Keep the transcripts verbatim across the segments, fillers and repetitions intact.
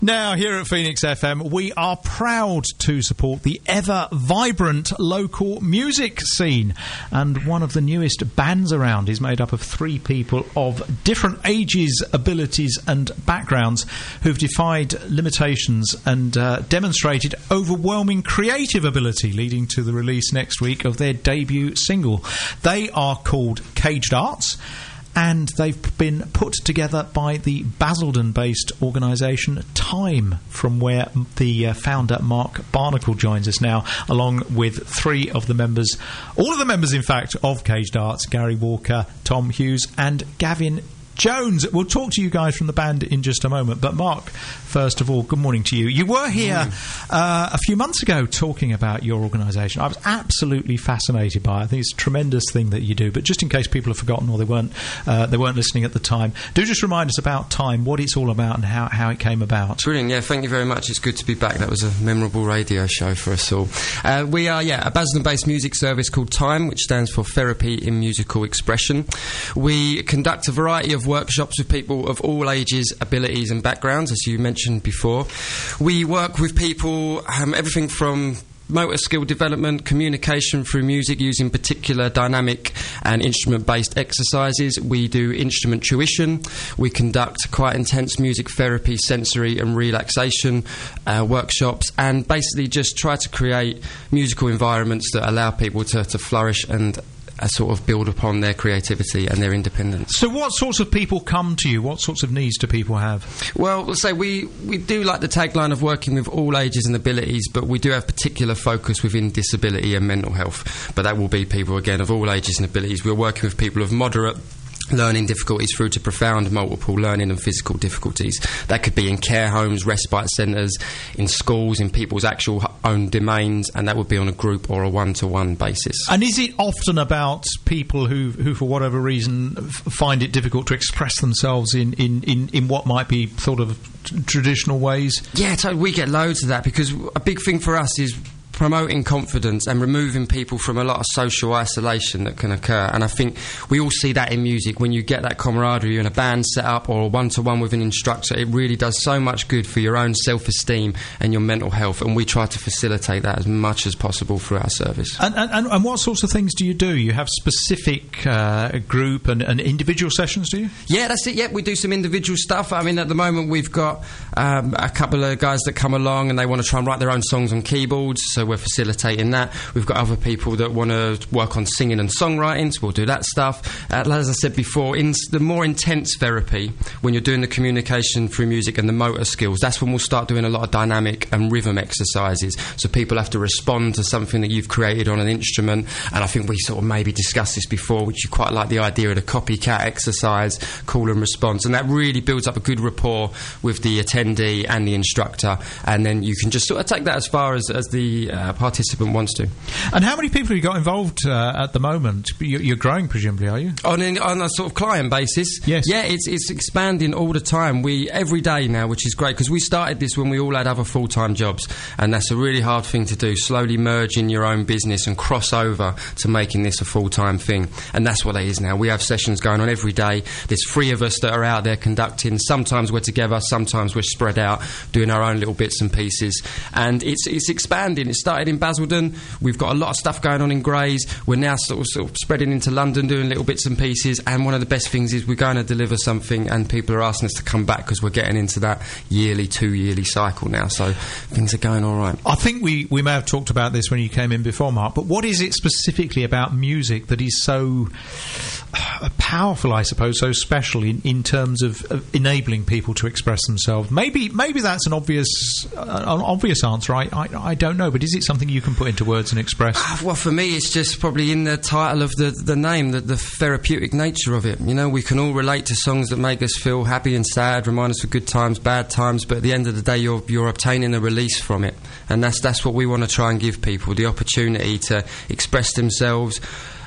Now, here at Phoenix F M, we are proud to support the ever-vibrant local music scene. And one of the newest bands around is made up of three people of different ages, abilities and backgrounds who've defied limitations and uh, demonstrated overwhelming creative ability, leading to the release next week of their debut single. They are called Caged Arts, and they've been put together by the Basildon-based organisation Time, from where the uh, founder Mark Barnacle joins us now, along with three of the members, all of the members, in fact, of Caged Arts: Gary Walker, Tom Hughes and Gavin Jones. We'll talk to you guys from the band in just a moment, but Mark, first of all, good morning to you. You were here uh, a few months ago talking about your organisation. I was absolutely fascinated by it. I think it's a tremendous thing that you do, but just in case people have forgotten or they weren't uh, they weren't listening at the time, do just remind us about Time, what it's all about and how, how it came about. Brilliant, yeah, thank you very much. It's good to be back. That was a memorable radio show for us all. Uh, we are, yeah, a Basildon-based music service called Time, which stands for Therapy in Musical Expression. We conduct a variety of workshops with people of all ages, abilities and backgrounds, as you mentioned before. We work with people, um, everything from motor skill development, communication through music using particular dynamic and instrument-based exercises. We do instrument tuition. We conduct quite intense music therapy, sensory and relaxation uh, workshops, and basically just try to create musical environments that allow people to, to flourish and Uh, sort of build upon their creativity and their independence. So what sorts of people come to you? What sorts of needs do people have? Well, let's say we, we do like the tagline of working with all ages and abilities, but we do have particular focus within disability and mental health. But that will be people, again, of all ages and abilities. We're working with people of moderate learning difficulties through to profound multiple learning and physical difficulties. That could be in care homes, respite centres, in schools, in people's actual own domains, and that would be on a group or a one-to-one basis. And is it often about people who, who for whatever reason, f- find it difficult to express themselves in, in, in, in what might be sort of t- traditional ways? Yeah, totally. We get loads of that, because a big thing for us is promoting confidence and removing people from a lot of social isolation that can occur. And I think we all see that in music. When you get that camaraderie in a band set up or a one-to-one with an instructor, it really does so much good for your own self-esteem and your mental health, and we try to facilitate that as much as possible through our service. And, and, and what sorts of things do you do? You have specific uh, group and, and individual sessions, do you? Yeah, that's it. Yeah, we do some individual stuff. I mean, at the moment we've got um, a couple of guys that come along and they want to try and write their own songs on keyboards, so we're facilitating that. We've got other people that want to work on singing and songwriting, so we'll do that stuff. Uh, as I said before, in the more intense therapy, when you're doing the communication through music and the motor skills, that's when we'll start doing a lot of dynamic and rhythm exercises, so people have to respond to something that you've created on an instrument. And I think we sort of maybe discussed this before, which you quite like the idea of the copycat exercise, call and response, and that really builds up a good rapport with the attendee and the instructor, and then you can just sort of take that as far as, as the uh, participant wants to. And how many people have you got involved uh, at the moment? You're, you're growing, presumably, are you? On, an, on a sort of client basis? Yes. Yeah, it's, it's expanding all the time. We every day now, which is great, because we started this when we all had other full-time jobs, and that's a really hard thing to do, slowly merging your own business and cross over to making this a full-time thing. And that's what it is now. We have sessions going on every day. There's three of us that are out there conducting. Sometimes we're together, sometimes we're spread out, doing our own little bits and pieces. And it's, it's expanding. It started in Basildon. We've got a lot of stuff going on in Grays. We're now sort of, sort of spreading into London, doing little bits and pieces. And one of the best things is we're going to deliver something, and people are asking us to come back because we're getting into that yearly, two-yearly cycle now. So things are going all right. I think we, we may have talked about this when you came in before, Mark, but what is it specifically about music that is so uh, powerful, I suppose, so special in, in terms of, of enabling people to express themselves? Maybe maybe that's an obvious uh, an obvious answer. I, I I don't know, but is it something you can put into words and express? Uh, well, for me, it's just probably in the title of the, the name, the, the therapeutic nature of it. You know, we can all relate to songs that make us feel happy and sad, remind us of good times, bad times, but at the end of the day, you're you're obtaining a release from it. And that's that's what we want to try and give people, the opportunity to express themselves,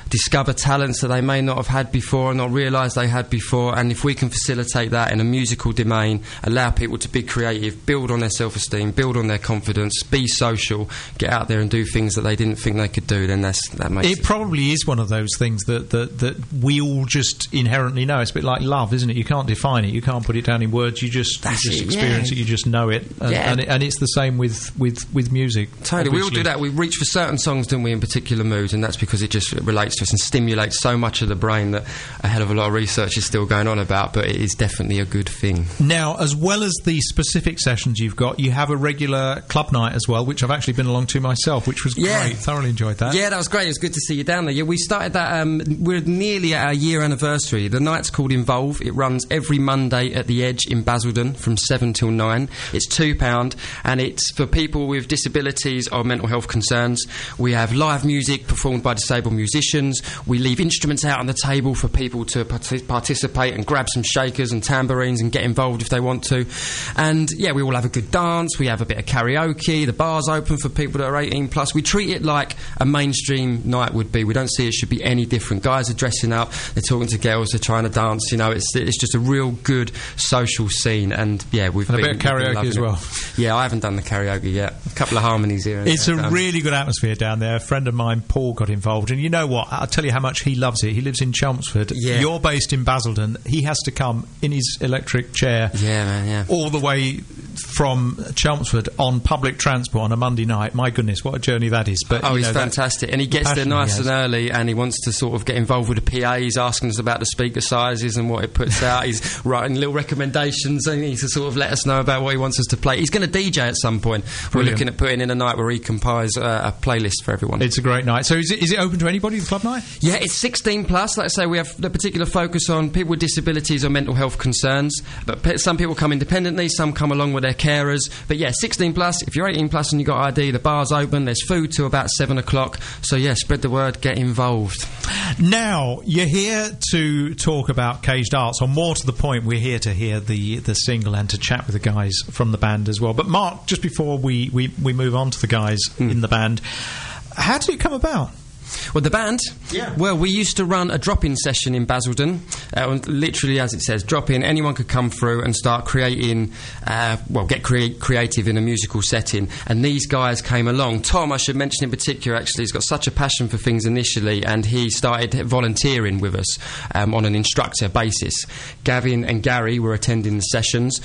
discover talents that they may not have had before and not realise they had before. And if we can facilitate that in a musical domain, allow people to be creative, build on their self-esteem, build on their confidence, be social, get out there and do things that they didn't think they could do, then that's, that makes it, it probably is one of those things that, that, that we all just inherently know. It's a bit like love, isn't it? You can't define it, you can't put it down in words, you just, you just it, experience yeah. it, you just know it. And, yeah. and, it, and it's the same with, with, with music. Totally, obviously. we all do that. We reach for certain songs, don't we, in particular moods, and that's because it just relates to us and stimulates so much of the brain that a hell of a lot of research is still going on about, but it is definitely a good thing. Now, as well as the specific sessions you've got, you have a regular club night as well, which I've actually been along to myself, which was yeah. great. Thoroughly enjoyed that. Yeah, that was great. It was good to see you down there. Yeah, we started that, um, we're nearly at our year anniversary. The night's called Involve. It runs every Monday at the Edge in Basildon from seven till nine. It's two pounds, and it's for people with disabilities or mental health concerns. We have live music performed by disabled musicians. We leave instruments out on the table for people to partic- participate and grab some shakers and tambourines and get involved if they want to. And yeah, we all have a good dance. We have a bit of karaoke. The bar's open for people that are eighteen plus. We treat it like a mainstream night would be. We don't see it should be any different. Guys are dressing up, they're talking to girls, they're trying to dance. You know, it's it's just a real good social scene. And yeah, we've and been, a bit of karaoke as well. It. Yeah, I haven't done the karaoke yet. A couple of harmonies here. And it's there, a um, really good atmosphere down there. A friend of mine, Paul, got involved, and you know what? I'll tell you how much he loves it. He lives in Chelmsford. Yeah. You're based in Basildon. He has to come in his electric chair. Yeah, man. Yeah. All the way from Chelmsford on public transport on a Monday night. My goodness, what a journey that is! But oh, you he's know, fantastic, and he gets there nice and early, and he wants to sort of get involved with the P A. He's asking us about the speaker sizes and what it puts out. He's writing little recommendations, and he's to sort of let us know about what he wants us to play. He's going to D J at some point. Brilliant. We're looking at putting in a night where he compiles uh, a playlist for everyone. It's a great night. So is it, is it open to anybody, the club night? Yeah, it's sixteen plus. Like I say, we have the particular focus on people with disabilities or mental health concerns, but pe- some people come independently, some come along with their carers. But yeah, sixteen plus. If you're eighteen plus and you've got I D, the bar's open. There's food till about seven o'clock. So yeah, spread the word, get involved. Now, you're here to talk about Caged Arts, or more to the point, we're here to hear the, the single and to chat with the guys from the band as well. But Mark, just before we, we, we move on to the guys mm. in the band, how did it come about? Well, the band? Yeah. Well, we used to run a drop-in session in Basildon. Uh, literally, as it says, drop-in. Anyone could come through and start creating, uh, well, get crea- creative in a musical setting. And these guys came along. Tom, I should mention in particular, actually, has got such a passion for things initially, and he started volunteering with us um, on an instructor basis. Gavin and Gary were attending the sessions.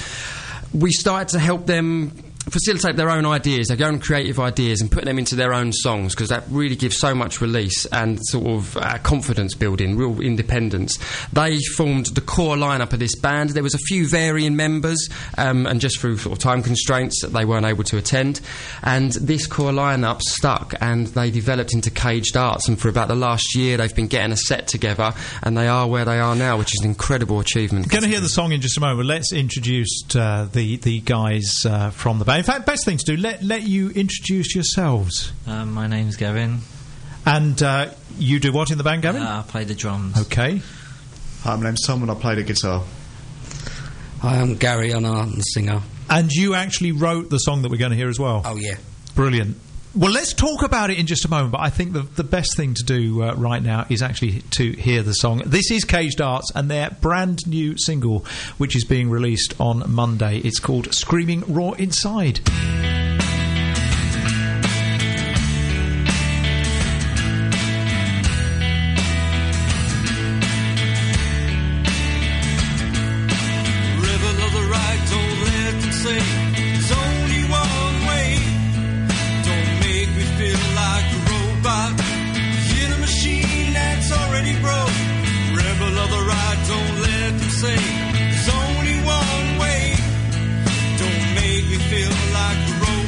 We started to help them facilitate their own ideas, their own creative ideas, and put them into their own songs, because that really gives so much release and sort of uh, confidence building, real independence. They formed the core lineup of this band. There was a few varying members, um, and just through sort of time constraints they weren't able to attend, and this core lineup stuck, and they developed into Caged Arts, and for about the last year they've been getting a set together, and they are where they are now, which is an incredible achievement. We're going to hear the song in just a moment. Let's introduce uh, the, the guys uh, from the band. In fact, best thing to do, let let you introduce yourselves. Um, my name's Gavin. And uh, you do what in the band, Gavin? Uh, I play the drums. Okay. Hi, my name's Tom and I play the guitar. Hi, I'm Gary and I'm the singer. And you actually wrote the song that we're going to hear as well? Oh, yeah. Brilliant. Well, let's talk about it in just a moment, but I think the, the best thing to do uh, right now is actually to hear the song. This is Caged Arts and their brand new single, which is being released on Monday. It's called Screaming Raw Inside. Rebel of the right, don't let them say there's only one way. Make me feel like a robot in a machine that's already broke. Rebel of the right, don't let them say there's only one way. Don't make me feel like a robot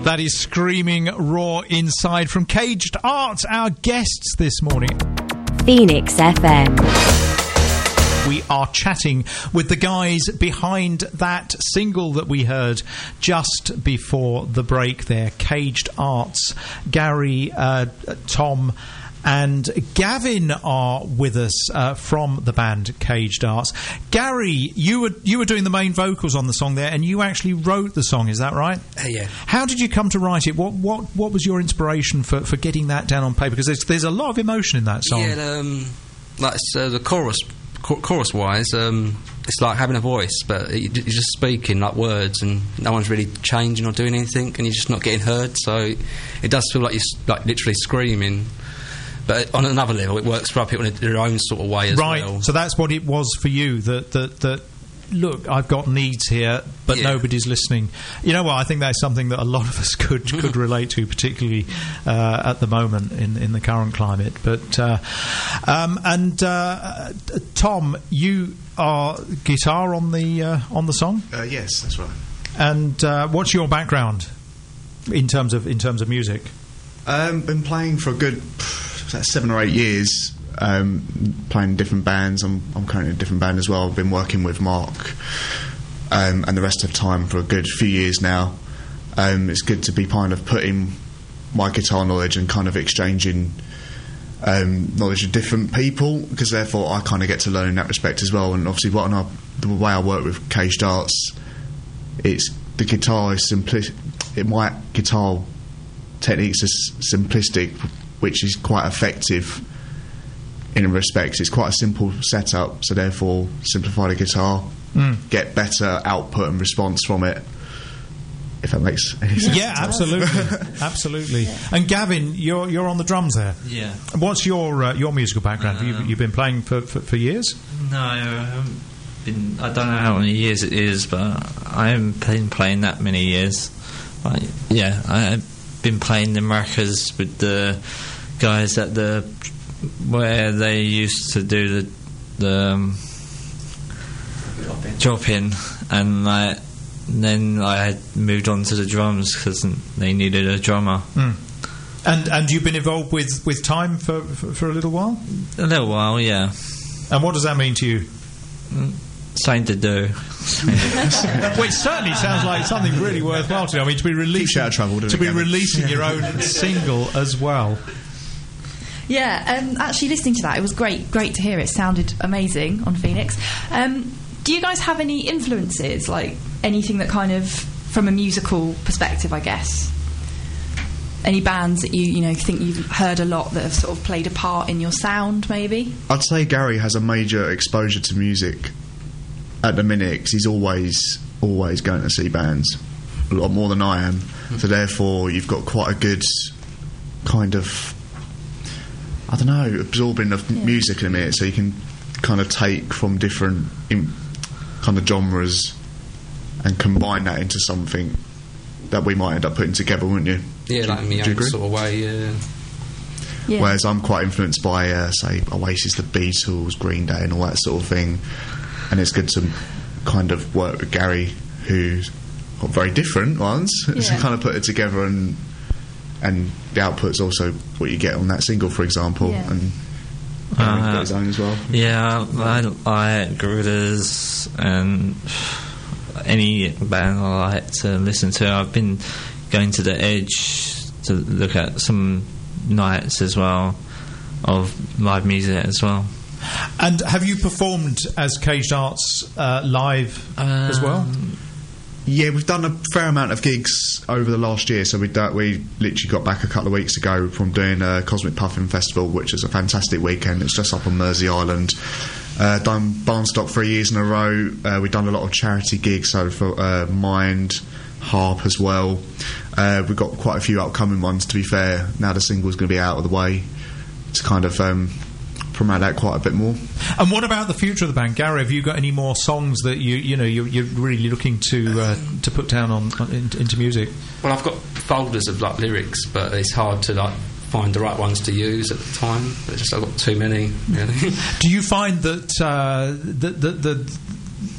That is Screaming Raw Inside from Caged Arts, our guests this morning. Phoenix F M. We are chatting with the guys behind that single that we heard just before the break there, Caged Arts. Gary, uh, Tom and Gavin are with us uh, from the band Caged Arts. Gary, you were you were doing the main vocals on the song there, and you actually wrote the song, is that right? Uh, yeah. How did you come to write it? What what what was your inspiration for, for getting that down on paper? Because there's, there's a lot of emotion in that song. Yeah, um, like uh, the chorus, chorus wise, um, it's like having a voice, but you're just speaking like words, and no one's really changing or doing anything, and you're just not getting heard. So it does feel like you're like literally screaming. But on another level, it works for people in their own sort of way as right. well. Right, so that's what it was for you, that, that, that look, I've got needs here, but yeah. nobody's listening. You know what, I think that's something that a lot of us could could relate to, particularly uh, at the moment in, in the current climate. But uh, um, And uh, Tom, you are guitar on the, uh, on the song? Uh, yes, that's right. And uh, what's your background in terms of, in terms of music? Um, been playing for a good... seven or eight years, um, playing in different bands. I'm, I'm currently in a different band as well. I've been working with Mark um, and the rest of Time for a good few years now. Um, it's good to be kind of putting my guitar knowledge and kind of exchanging um, knowledge with different people, because therefore I kind of get to learn in that respect as well. And obviously, what I, the way I work with Caged Arts, it's the guitar is simplistic. It, my guitar techniques are simplistic, which is quite effective in a respect. It's quite a simple setup, so therefore simplify the guitar, mm. get better output and response from it, if that makes any sense. Yeah, absolutely. Absolutely. Yeah. And Gavin, you're you're on the drums there. Yeah. What's your uh, your musical background? Um, Have you, you've been playing for, for, for years? No, I haven't been, I don't know how many years it is, but I haven't been playing that many years. But yeah, I've been playing the maracas with the guys at the where they used to do the the um, drop in, and like then I had moved on to the drums because they needed a drummer. Mm. And and you've been involved with, with Time for, for for a little while. A little while, yeah. And what does that mean to you? Mm. Something to do. Well, it certainly sounds like something really worthwhile to do. I mean, to be releasing, out of trouble, to be releasing your own single as well. Yeah, um, actually listening to that, it was great. Great to hear. It sounded amazing on Phoenix. Um, do you guys have any influences, like anything that kind of, from a musical perspective, I guess? Any bands that you you know think you've heard a lot that have sort of played a part in your sound, maybe? I'd say Gary has a major exposure to music at the minute, 'cause he's always always going to see bands, a lot more than I am. Mm-hmm. So therefore, you've got quite a good kind of, I don't know, absorbing of yeah. music in a minute, so you can kind of take from different in, kind of genres and combine that into something that we might end up putting together, wouldn't you? Yeah, like me own sort of way, yeah. yeah. Whereas I'm quite influenced by, uh, say, Oasis, the Beatles, Green Day and all that sort of thing. And it's good to kind of work with Gary, who's got very different ones, yeah. to kind of put it together, and and the output's also what you get on that single, for example, yeah. and Gary's got his own as well. Yeah, I like Gorillaz and any band I like to listen to. I've been going to the Edge to look at some nights as well of live music as well. And have you performed as Caged Arts uh, live um, as well? Yeah, we've done a fair amount of gigs over the last year. So we do, we literally got back a couple of weeks ago from doing a Cosmic Puffin Festival, which is a fantastic weekend. It's just up on Mersey Island. Uh, done Barnstock three years in a row. Uh, we've done a lot of charity gigs, so for uh, Mind, Harp as well. Uh, we've got quite a few upcoming ones, to be fair. Now the single's going to be out of the way to kind of um, promote that quite a bit more. And what about the future of the band, Gary? Have you got any more songs that you you know you're, you're really looking to uh, to put down on, on in, into music? Well, I've got folders of like lyrics, but it's hard to like find the right ones to use at the time. It's just I've got too many. Really. Do you find that uh, the, the the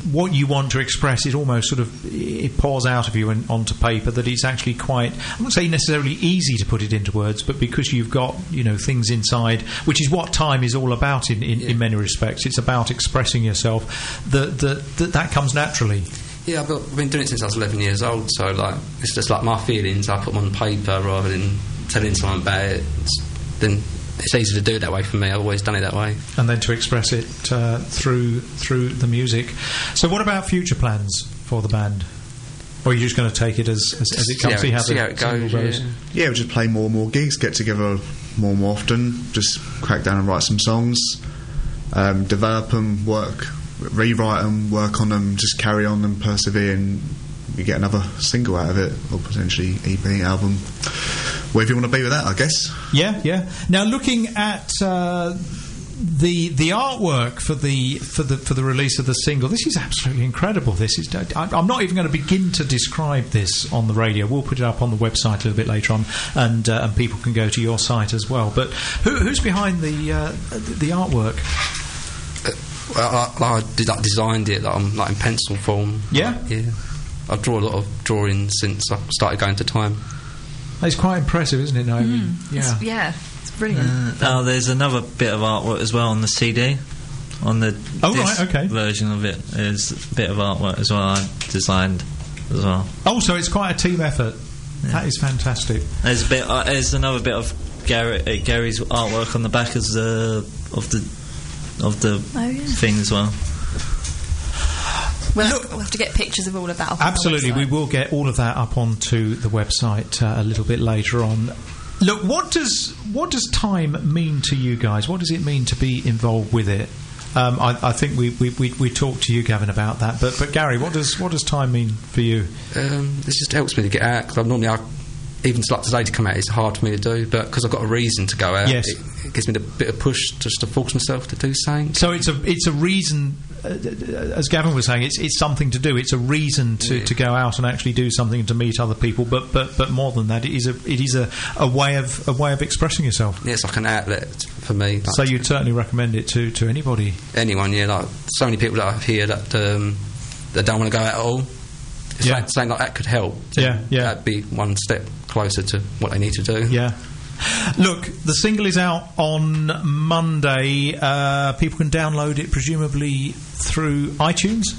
what you want to express is almost sort of, it pours out of you and onto paper, that it's actually quite, I wouldn't say necessarily easy to put it into words, but because you've got, you know, things inside, which is what time is all about in, in, yeah. in many respects. It's about expressing yourself, that that, that, that comes naturally. Yeah, I've, got, I've been doing it since I was eleven years old, so like it's just like my feelings, I put them on paper rather than telling someone about it. It's, then it's easy to do it that way for me. I've always done it that way. And then to express it uh, through through the music. So what about future plans for the band? Or are you just going to take it as, as, as it comes? See how, see see how it goes, goes? Yeah. Yeah, we'll just play more and more gigs, get together more and more often, just crack down and write some songs, um, develop them, work, rewrite them, work on them, just carry on and persevere, and you get another single out of it, or potentially E P, album, wherever you want to be with that, I guess. Yeah, yeah. Now, looking at uh, the the artwork for the for the for the release of the single, this is absolutely incredible. This is I, I'm not even going to begin to describe this on the radio. We'll put it up on the website a little bit later on, and uh, and people can go to your site as well. But who, who's behind the uh, the artwork? Uh, well, I, I did like designed it like, um, like in pencil form. Yeah, like, yeah. I draw a lot of drawings since I started going to Time. It's quite impressive, isn't it, Naomi? Mm, yeah, it's, yeah, it's brilliant. Uh, oh, there's another bit of artwork as well on the C D. On the oh, disc right, okay. version of it, there's a bit of artwork as well I designed as well. Oh, so it's quite a team effort. Yeah. That is fantastic. There's a bit. Uh, there's another bit of Gary, uh, Gary's artwork on the back as the of the of the oh, yeah. thing as well. We'll, Look, have, we'll have to get pictures of all of that up absolutely, on the we will get all of that up onto the website uh, a little bit later on. Look, what does what does time mean to you guys? What does it mean to be involved with it? Um, I, I think we, we, we, we talked to you, Gavin, about that. But but Gary, what does what does time mean for you? Um, this just helps me to get out, because I'm normally I, even like today to come out, it's hard for me to do, but because I've got a reason to go out, yes. it, it gives me a bit of push just to force myself to do something. So it's a it's a reason, uh, as Gavin was saying, it's it's something to do. It's a reason to, yeah. to go out and actually do something, to meet other people. But but but more than that, it is a it is a, a way of a way of expressing yourself. Yeah, it's like an outlet for me. Like, so you'd certainly recommend it to, to anybody. Anyone, yeah. Like so many people that I hear that um, that don't want to go out at all. It's yeah. like saying like that could help. Yeah, yeah. That'd be one step closer to what they need to do. Yeah. Look, the single is out on Monday. Uh, people can download it presumably through iTunes.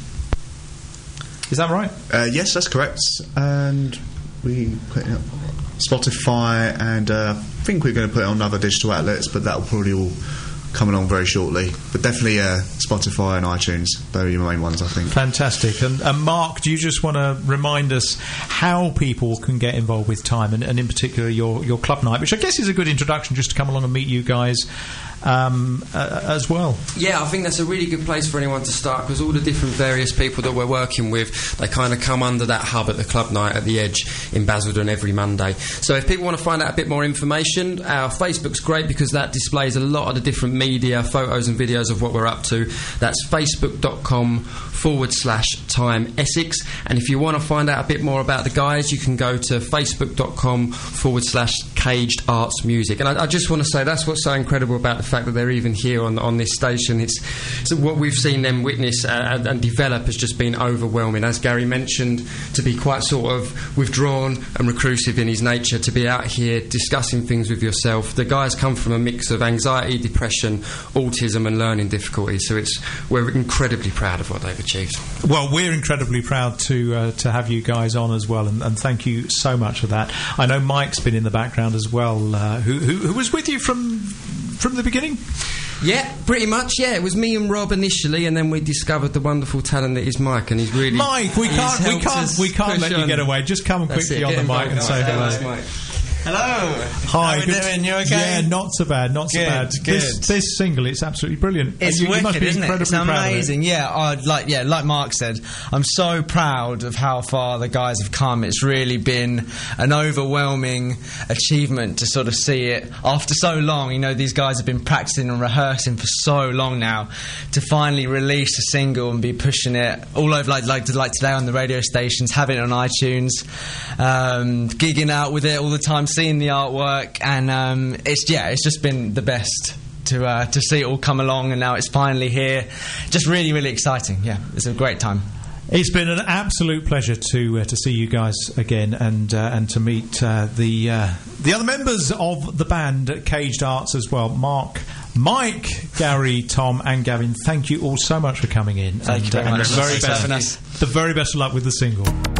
Is that right? Uh, yes, that's correct. And we put it up Spotify, and uh, I think we're going to put it on other digital outlets, but that will probably all come along very shortly. But definitely uh, Spotify and iTunes, they're your main ones, I think. Fantastic. And, and Mark, do you just want to remind us how people can get involved with Time, and, and in particular your, your club night, which I guess is a good introduction just to come along and meet you guys um, uh, as well? Yeah, I think that's a really good place for anyone to start, because all the different various people that we're working with, they kind of come under that hub at the club night at the Edge in Basildon every Monday. So if people want to find out a bit more information, our Facebook's great, because that displays a lot of the different media, photos and videos of what we're up to. That's facebook.com forward slash Time Essex. And if you want to find out a bit more about the guys, you can go to facebook.com forward slash Caged Arts Music. And I, I just want to say that's what's so incredible about the fact that they're even here on on this station. It's, it's what we've seen them witness and, and develop has just been overwhelming. As Gary mentioned, to be quite sort of withdrawn and reclusive in his nature, to be out here discussing things with yourself. The guys come from a mix of anxiety, depression, autism and learning difficulties, so it's we're incredibly proud of what they've achieved. Well, we're incredibly proud to uh, to have you guys on as well, and, and thank you so much for that. I know Mike's been in the background as well, uh, who, who who was with you from from the beginning? Yeah, pretty much, yeah. It was me and Rob initially, and then we discovered the wonderful talent that is Mike, and he's really... Mike, we can't we can't, we can't let on. you get away. Just come quickly on the mic and say hello. Hello. Hi. How are we doing? You okay? Yeah, not so bad, not so good, bad. Good. This, this single, it's absolutely brilliant. It's you, wicked, you must be isn't it? It's amazing. It. Yeah, I, like yeah, like Mark said, I'm so proud of how far the guys have come. It's really been an overwhelming achievement to sort of see it after so long. You know, these guys have been practicing and rehearsing for so long now. To finally release a single and be pushing it all over, like like, like today on the radio stations, having it on iTunes, um, gigging out with it all the time, seeing the artwork. And um, it's yeah, it's just been the best to uh, to see it all come along, and now it's finally here. Just really, really exciting. Yeah, it's a great time. It's been an absolute pleasure to uh, to see you guys again, and uh, and to meet uh, the uh, the other members of the band at Caged Arts as well. Mark, Mike, Gary, Tom, and Gavin. Thank you all so much for coming in. Thank and, you very uh, much. And the very Thanks for best, having us. the very best of luck with the single.